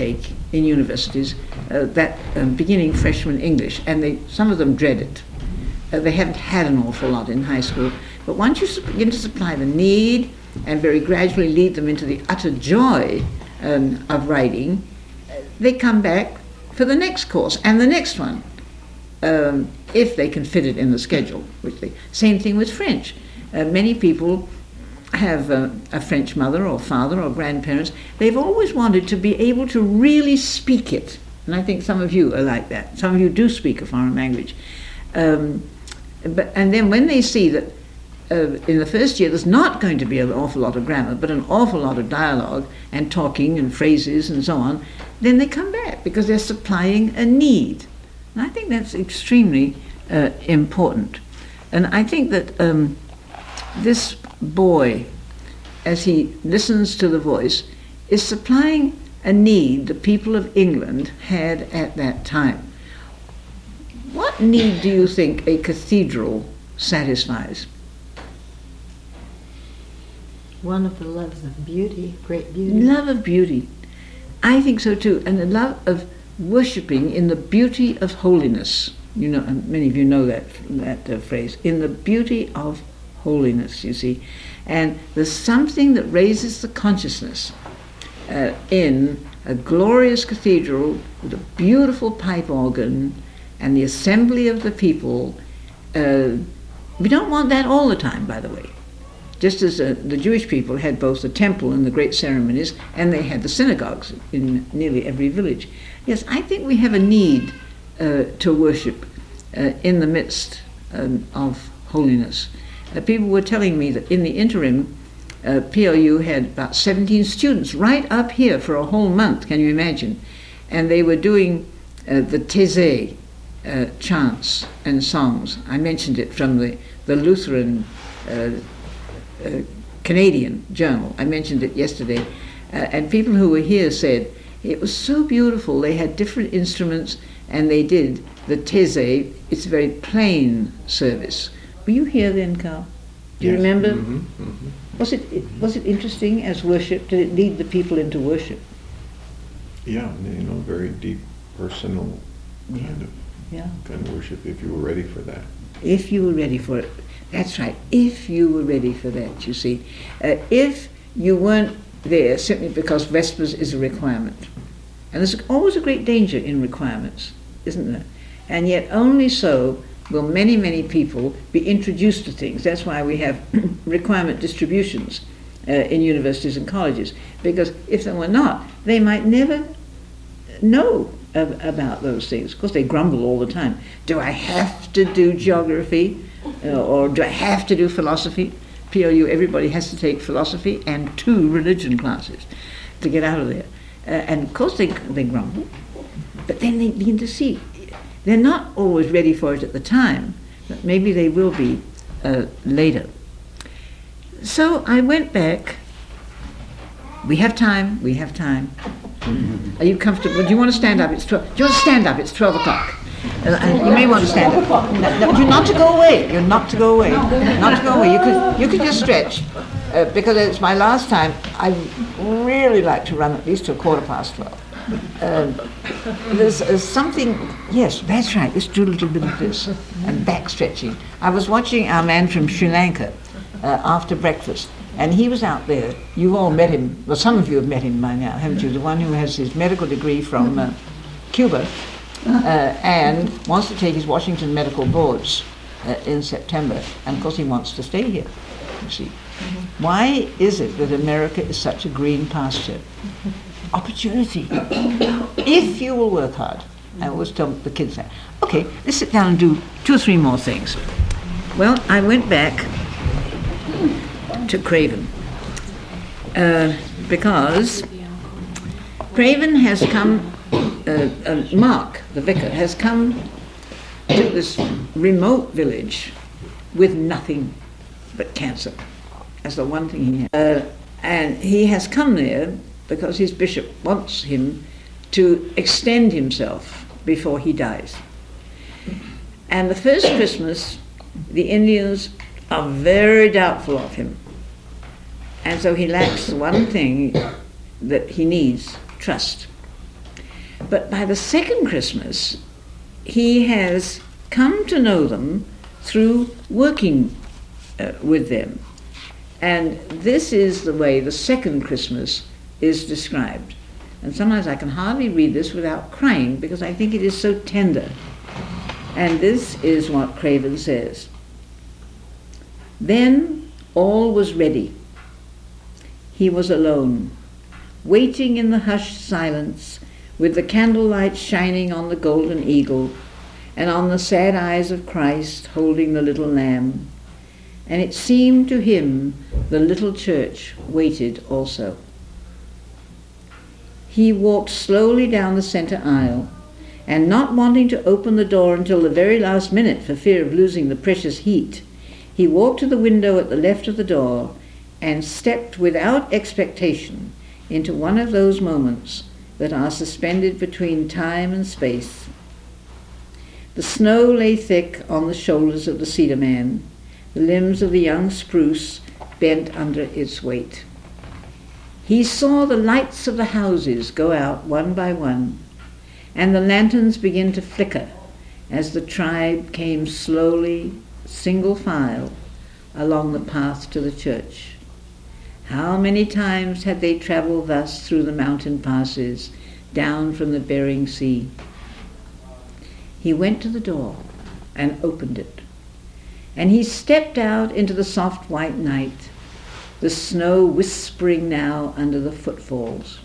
in universities, that beginning freshman English, and some of them dread it. They haven't had an awful lot in high school, but once you begin to supply the need and very gradually lead them into the utter joy of writing, they come back for the next course and the next one, if they can fit it in the schedule. Same thing with French. Many people have a French mother or father or grandparents. They've always wanted to be able to really speak it. And I think some of you are like that. Some of you do speak a foreign language. And then when they see that in the first year there's not going to be an awful lot of grammar, but an awful lot of dialogue and talking and phrases and so on, then they come back because they're supplying a need. And I think that's extremely important. And I think that this boy, as he listens to the voice, is supplying a need the people of England had at that time. What need do you think a cathedral satisfies? One of the loves of beauty, great beauty. Love of beauty. I think so too. And the love of worshipping in the beauty of holiness. You know, and many of you know that phrase. In the beauty of holiness, you see. And there's something that raises the consciousness in a glorious cathedral with a beautiful pipe organ and the assembly of the people. We don't want that all the time, by the way. Just as the Jewish people had both the temple and the great ceremonies, and they had the synagogues in nearly every village. Yes, I think we have a need to worship in the midst of holiness. People were telling me that in the interim, PLU had about 17 students right up here for a whole month, can you imagine? And they were doing the Taizé chants and songs. I mentioned it from the Lutheran Canadian Journal. I mentioned it yesterday. And people who were here said it was so beautiful. They had different instruments and they did the Taizé. It's a very plain service. Were you here then, Carl? Do you remember? Mm-hmm, mm-hmm. Was it interesting as worship? Did it lead the people into worship? Yeah, very deep, personal kind of worship, if you were ready for that. If you were ready for it. That's right. If you were ready for that, you see. If you weren't there simply because Vespers is a requirement. And there's always a great danger in requirements, isn't there? And yet only so will many, many people be introduced to things. That's why we have requirement distributions in universities and colleges. Because if there were not, they might never know about those things. Of course, they grumble all the time. Do I have to do geography? Or do I have to do philosophy? PLU, everybody has to take philosophy and 2 religion classes to get out of there. And of course they grumble, but then they begin to see. They're not always ready for it at the time, but maybe they will be later. So I went back. We have time. Are you comfortable? Do you want to stand up? Do you want to stand up? It's 12 o'clock. You may want to stand up. No, you're not to go away. You're not to go away. Not to go away. You could just stretch. Because it's my last time. I really like to run at least to 12:15. There's something. Yes, that's right. Let's do a little bit of this and back stretching. I was watching our man from Sri Lanka after breakfast, and he was out there. You've all met him. Well, some of you have met him by now, haven't you? The one who has his medical degree from Cuba. And wants to take his Washington medical boards in September, and of course he wants to stay here, you see. Mm-hmm. Why is it that America is such a green pasture? Opportunity. If you will work hard. I always tell the kids that. Okay, let's sit down and do 2 or 3 more things. Well, I went back to Craven because Craven has come. Mark, the vicar, has come to this remote village with nothing but cancer. That's the one thing he has. And he has come there because his bishop wants him to extend himself before he dies. And the first Christmas, the Indians are very doubtful of him. And so he lacks the one thing that he needs, trust. But by the second Christmas, he has come to know them through working with them. And this is the way the second Christmas is described. And sometimes I can hardly read this without crying because I think it is so tender. And this is what Craven says. Then all was ready. He was alone, waiting in the hushed silence, with the candlelight shining on the golden eagle and on the sad eyes of Christ holding the little lamb. And it seemed to him the little church waited also. He walked slowly down the center aisle, and not wanting to open the door until the very last minute for fear of losing the precious heat, he walked to the window at the left of the door and stepped without expectation into one of those moments that are suspended between time and space. The snow lay thick on the shoulders of the cedar man, the limbs of the young spruce bent under its weight. He saw the lights of the houses go out one by one, and the lanterns begin to flicker as the tribe came slowly, single file, along the path to the church. How many times had they traveled thus through the mountain passes, down from the Bering Sea? He went to the door and opened it, and he stepped out into the soft white night, the snow whispering now under the footfalls.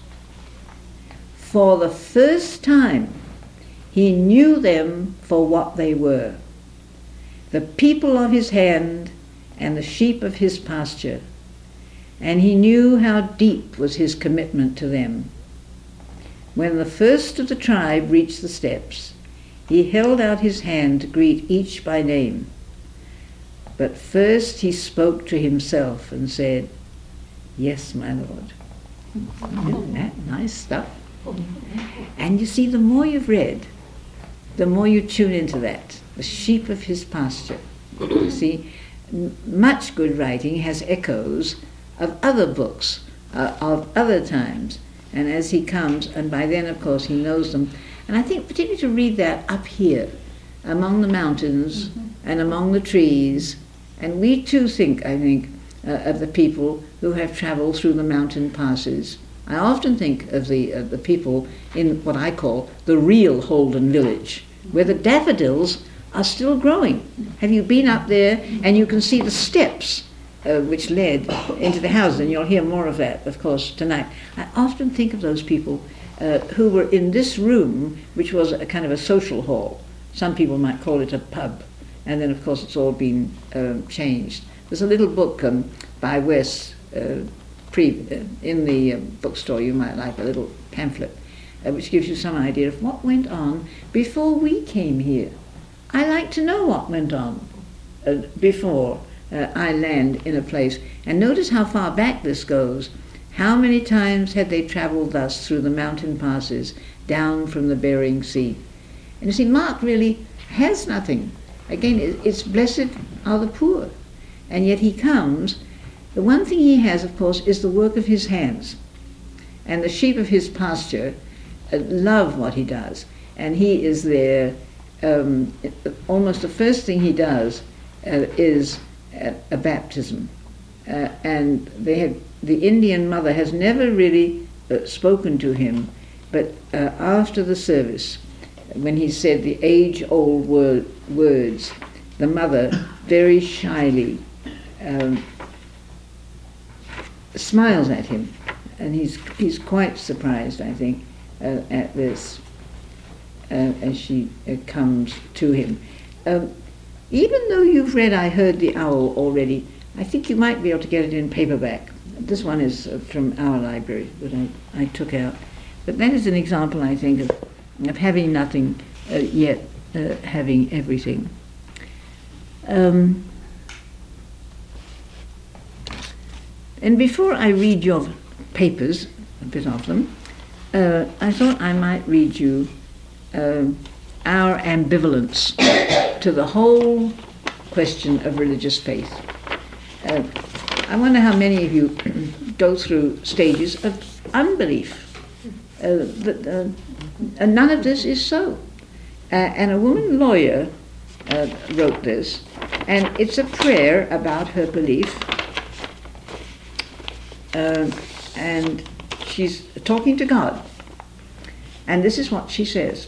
For the first time, he knew them for what they were, the people of his hand and the sheep of his pasture, and he knew how deep was his commitment to them. When the first of the tribe reached the steps, he held out his hand to greet each by name. But first he spoke to himself and said, "Yes, my Lord." Isn't that nice stuff? And you see, the more you've read, the more you tune into that, the sheep of his pasture. You see, much good writing has echoes of other books, of other times. And as he comes, and by then, of course, he knows them. And I think particularly to read that up here, among the mountains and among the trees. And we too think, I think, of the people who have traveled through the mountain passes. I often think of the people in what I call the real Holden village, where the daffodils are still growing. Have you been up there? And you can see the steps which led into the house, and you'll hear more of that, of course, tonight. I often think of those people who were in this room, which was a kind of a social hall. Some people might call it a pub, and then, of course, it's all been changed. There's a little book by Wes in the bookstore. You might like a little pamphlet, which gives you some idea of what went on before we came here. I like to know what went on before I land in a place. And notice how far back this goes. How many times had they traveled thus through the mountain passes down from the Bering Sea? And you see, Mark really has nothing. Again, it's blessed are the poor. And yet he comes. The one thing he has, of course, is the work of his hands. And the sheep of his pasture love what he does. And he is there. Almost the first thing he does is a baptism. And the Indian mother has never really spoken to him, but after the service, when he said the age-old words, the mother very shyly smiles at him, and he's quite surprised, I think, at this as she comes to him. Even though you've read I Heard the Owl already, I think you might be able to get it in paperback. This one is from our library that I took out. But that is an example, I think, of having nothing, yet having everything. And before I read your papers, a bit of them, I thought I might read you our ambivalence to the whole question of religious faith. I wonder how many of you go through stages of unbelief. And none of this is so. And a woman lawyer wrote this, and it's a prayer about her belief. And she's talking to God. And this is what she says.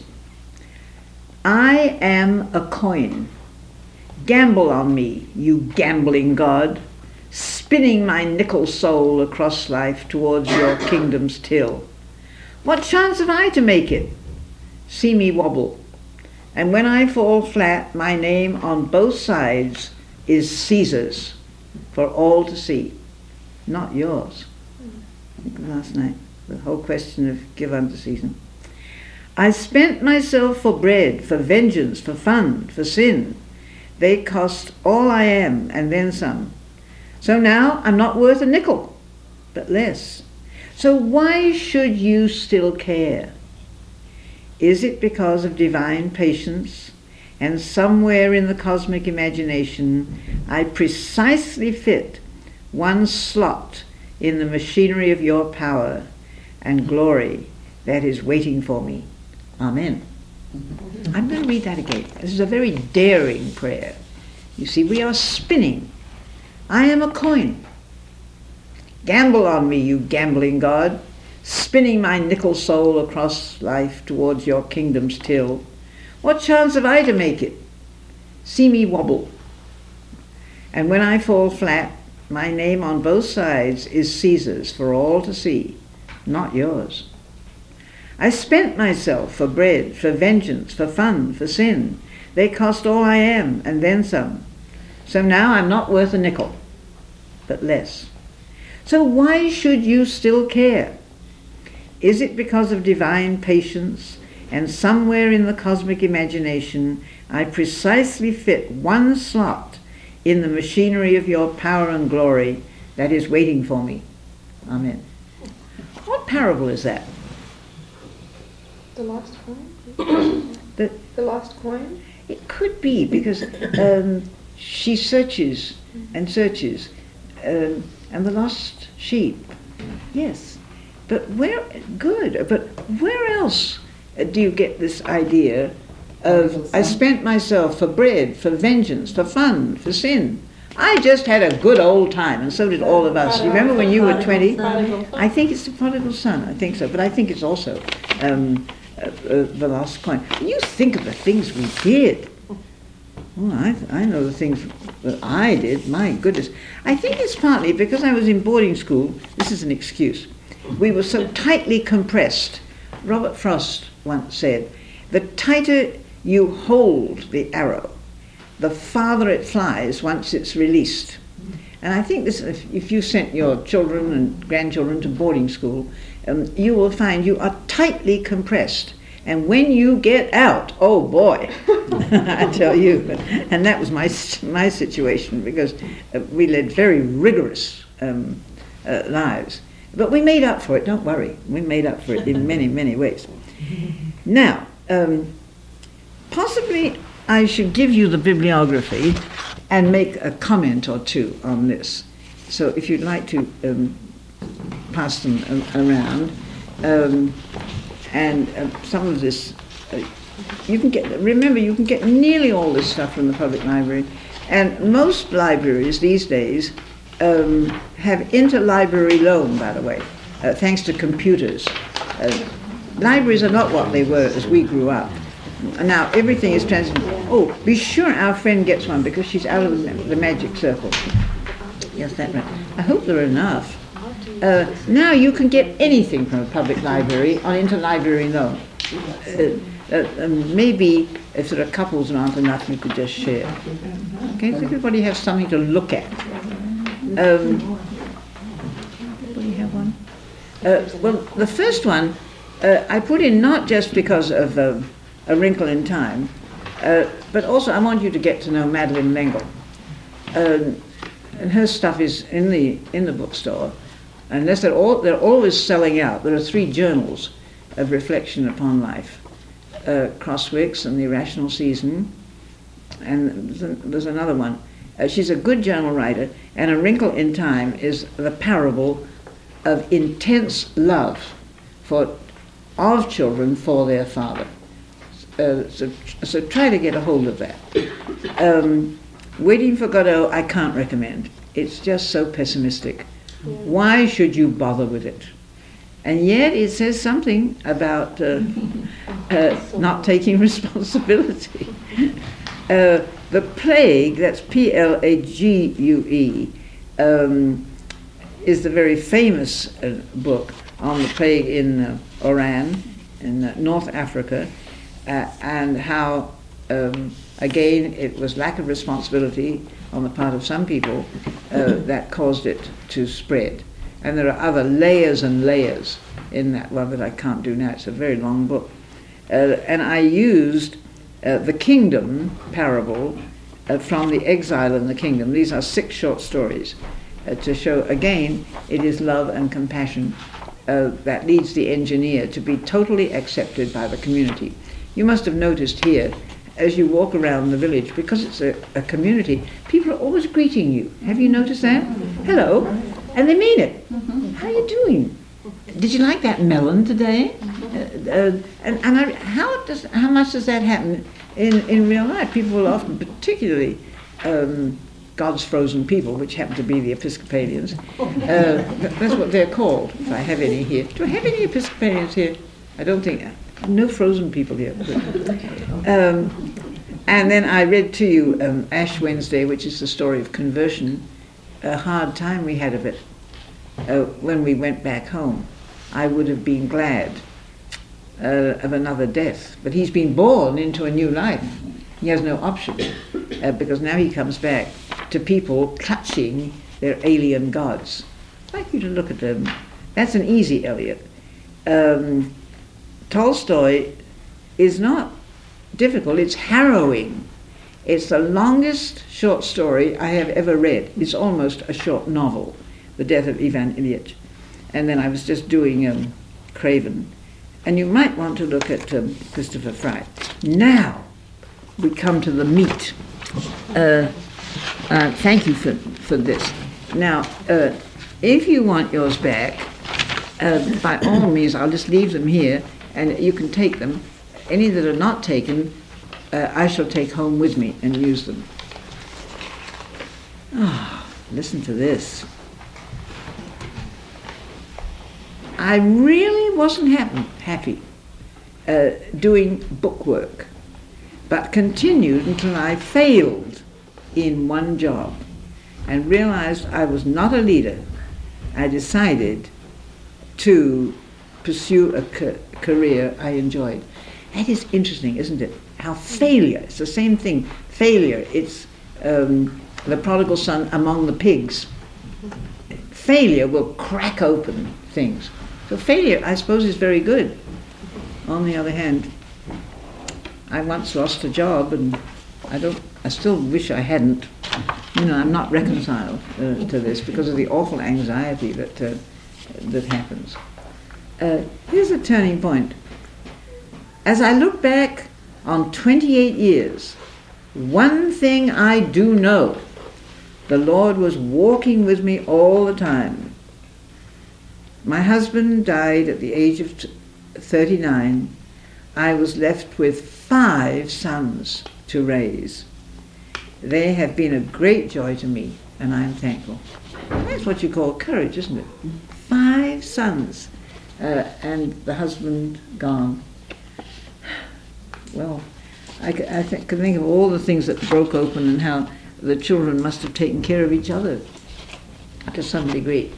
I am a coin. Gamble on me, you gambling God, spinning my nickel soul across life towards your kingdom's till. What chance have I to make it? See me wobble. And when I fall flat, my name on both sides is Caesar's for all to see, not yours. I think last night, the whole question of give unto Caesar. I spent myself for bread, for vengeance, for fun, for sin. They cost all I am and then some. So now I'm not worth a nickel, but less. So why should you still care? Is it because of divine patience, and somewhere in the cosmic imagination I precisely fit one slot in the machinery of your power and glory that is waiting for me? Amen. I'm going to read that again. This is a very daring prayer. You see, we are spinning. I am a coin. Gamble on me, you gambling God, spinning my nickel soul across life towards your kingdom's till. What chance have I to make it? See me wobble. And when I fall flat, my name on both sides is Caesar's for all to see, not yours. I spent myself for bread, for vengeance, for fun, for sin. They cost all I am and then some. So now I'm not worth a nickel, but less. So why should you still care? Is it because of divine patience, and somewhere in the cosmic imagination I precisely fit one slot in the machinery of your power and glory that is waiting for me? Amen. What parable is that? The lost coin? The lost coin? It could be, because she searches and searches, and the lost sheep. Yes, but where else do you get this idea of I spent myself for bread, for vengeance, for fun, for sin? I just had a good old time, and so did all of us. You remember when you were 20? I think it's the prodigal son, I think so, but I think it's also the lost coin. When you think of the things we did, I know the things that I did, my goodness. I think it's partly because I was in boarding school. This is an excuse. We were so tightly compressed. Robert Frost once said, the tighter you hold the arrow, the farther it flies once it's released. And I think this, if you sent your children and grandchildren to boarding school, you will find you are tightly compressed. And when you get out, oh boy, I tell you. And that was my situation, because we led very rigorous lives. But we made up for it, don't worry. We made up for it in many, many ways. Now, possibly I should give you the bibliography and make a comment or two on this. So if you'd like to pass them around. And some of this, you can get nearly all this stuff from the public library. And most libraries these days have interlibrary loan, by the way, thanks to computers. Libraries are not what they were as we grew up. Now everything is translated. Oh, be sure our friend gets one, because she's out of the magic circle. Yes, that's right. I hope there are enough. Now you can get anything from a public library on interlibrary loan. Maybe if there are couples and aren't enough, you could just share. Okay, so everybody has something to look at. Everybody have one? Well, the first one I put in not just because of A Wrinkle in Time, but also I want you to get to know Madeleine L'Engle. And her stuff is in the bookstore. Unless they're always selling out. There are 3 journals of reflection upon life. Crosswicks and the Irrational Season. And there's another one. She's a good journal writer, and A Wrinkle in Time is the parable of intense love for of children for their father. So try to get a hold of that. Waiting for Godot, I can't recommend. It's just so pessimistic. Yeah. Why should you bother with it? And yet it says something about not taking responsibility. The plague, that's Plague, is the very famous book on the plague in Oran, in North Africa, and how, again, it was lack of responsibility on the part of some people that caused it to spread. And there are other layers and layers in that one that I can't do now. It's a very long book. And I used the kingdom parable from The Exile in the Kingdom. These are 6 short stories to show, again, it is love and compassion that leads the engineer to be totally accepted by the community. You must have noticed here, as you walk around the village, because it's a community, people are always greeting you. Have you noticed that? Hello. And they mean it. How are you doing? Did you like that melon today? How much does that happen in real life? People will often, particularly God's frozen people, which happen to be the Episcopalians, that's what they're called, if I have any here. Do I have any Episcopalians here? I don't think. No frozen people here. And then I read to you Ash Wednesday, which is the story of conversion. A hard time we had of it when we went back home. I would have been glad of another death, but he's been born into a new life. He has no option because now he comes back to people clutching their alien gods. I'd like you to look at them. That's an easy Eliot. Tolstoy is not difficult, it's harrowing. It's the longest short story I have ever read. It's almost a short novel, The Death of Ivan Ilyich. And then I was just doing Craven. And you might want to look at Christopher Fry. Now we come to the meat. Thank you for this. Now, if you want yours back, by all means, I'll just leave them here, and you can take them. Any that are not taken, I shall take home with me and use them. Oh, listen to this. I really wasn't happy doing bookwork, but continued until I failed in one job and realized I was not a leader. I decided to pursue a career I enjoyed. That is interesting, isn't it? How failure, it's the same thing. Failure, it's the prodigal son among the pigs. Failure will crack open things. So failure, I suppose, is very good. On the other hand, I once lost a job, and I still wish I hadn't. I'm not reconciled to this because of the awful anxiety that happens. Here's a turning point. As I look back on 28 years, one thing I do know, the Lord was walking with me all the time. My husband died at the age of 39. I was left with 5 sons to raise. They have been a great joy to me, and I'm thankful. That's what you call courage, isn't it? 5 sons, and the husband gone. Well, I can think of all the things that broke open and how the children must have taken care of each other to some degree.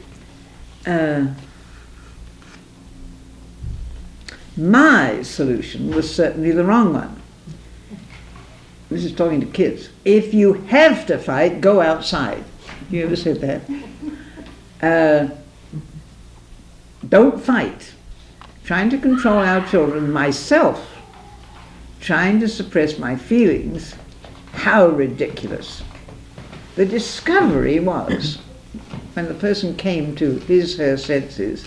My solution was certainly the wrong one. This is talking to kids. If you have to fight, go outside. You ever said that? Don't fight. Trying to control our children, myself, trying to suppress my feelings, how ridiculous. The discovery was, when the person came to her senses,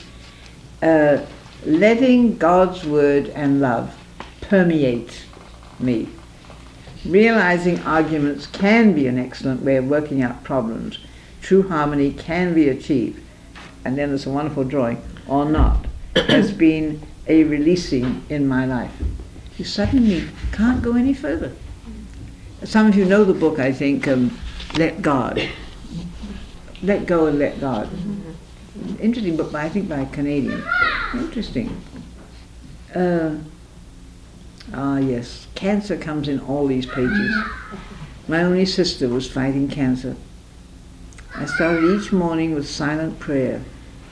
letting God's word and love permeate me. Realizing arguments can be an excellent way of working out problems. True harmony can be achieved. And then there's a wonderful drawing, or not. Has been a releasing in my life. You suddenly can't go any further. Some of you know the book, I think, Let God. Let Go and Let God. Interesting book, I think by a Canadian. Interesting. Yes, cancer comes in all these pages. My only sister was fighting cancer. I started each morning with silent prayer.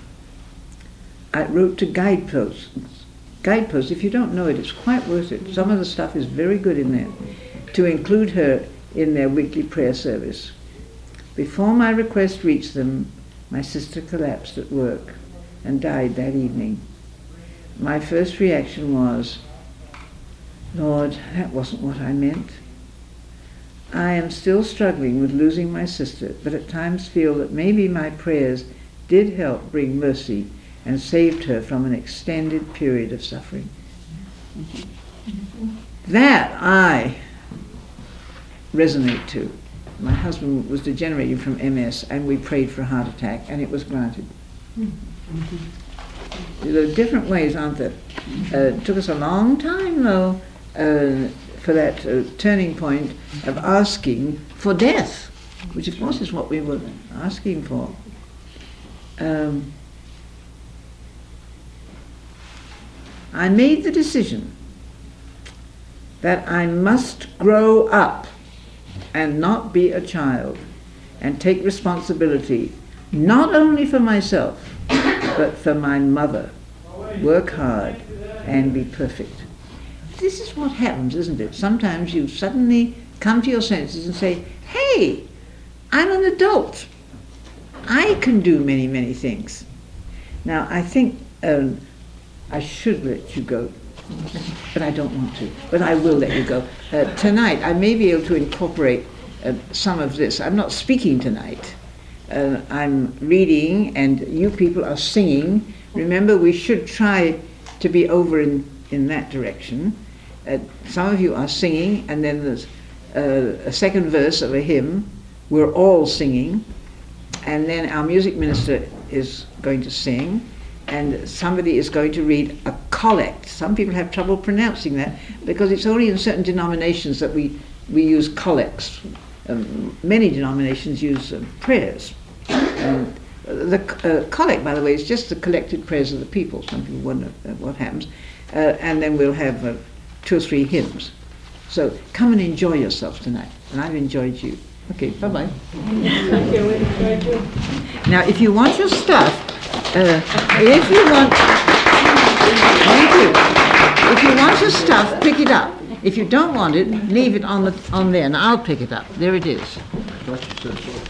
I wrote to guideposts. Guideposts, if you don't know it, it's quite worth it. Some of the stuff is very good in there. To include her in their weekly prayer service. Before my request reached them, my sister collapsed at work and died that evening. My first reaction was, Lord, that wasn't what I meant. I am still struggling with losing my sister, but at times feel that maybe my prayers did help bring mercy and saved her from an extended period of suffering. That I resonate to. My husband was degenerating from MS, and we prayed for a heart attack, and it was granted. There are different ways, aren't there? It took us a long time, though, for that turning point of asking for death, which of course is what we were asking for. I made the decision that I must grow up and not be a child and take responsibility not only for myself but for my mother, work hard and be perfect. This is what happens, isn't it? Sometimes you suddenly come to your senses and say, hey, I'm an adult. I can do many, many things. Now, I think I should let you go, but I don't want to. But I will let you go. Tonight, I may be able to incorporate some of this. I'm not speaking tonight. I'm reading, and you people are singing. Remember, we should try to be over in that direction. Some of you are singing, and then there's a second verse of a hymn. We're all singing. And then our music minister is going to sing, and somebody is going to read a collect. Some people have trouble pronouncing that because it's only in certain denominations that we use collects. Many denominations use prayers. The collect, by the way, is just the collected prayers of the people. Some people wonder what happens. And then we'll have 2 or 3 hymns. So come and enjoy yourself tonight. And I've enjoyed you. Okay, bye-bye. Thank you, we enjoyed you. Now, if you want your stuff, if you want your stuff, pick it up. If you don't want it, leave it on there, and I'll pick it up. There it is.